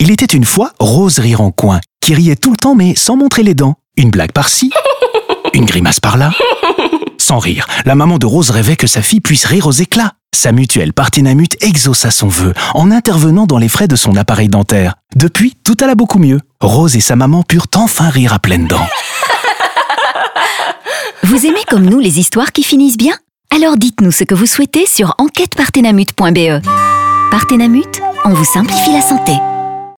Il était une fois Rose rire en coin, qui riait tout le temps mais sans montrer les dents. Une blague par-ci, une grimace par-là. Sans rire, la maman de Rose rêvait que sa fille puisse rire aux éclats. Sa mutuelle Partenamut exauça son vœu en intervenant dans les frais de son appareil dentaire. Depuis, tout alla beaucoup mieux. Rose et sa maman purent enfin rire à pleines dents. Vous aimez comme nous les histoires qui finissent bien? Alors dites-nous ce que vous souhaitez sur enquêtepartenamut.be. Partenamut, on vous simplifie la santé.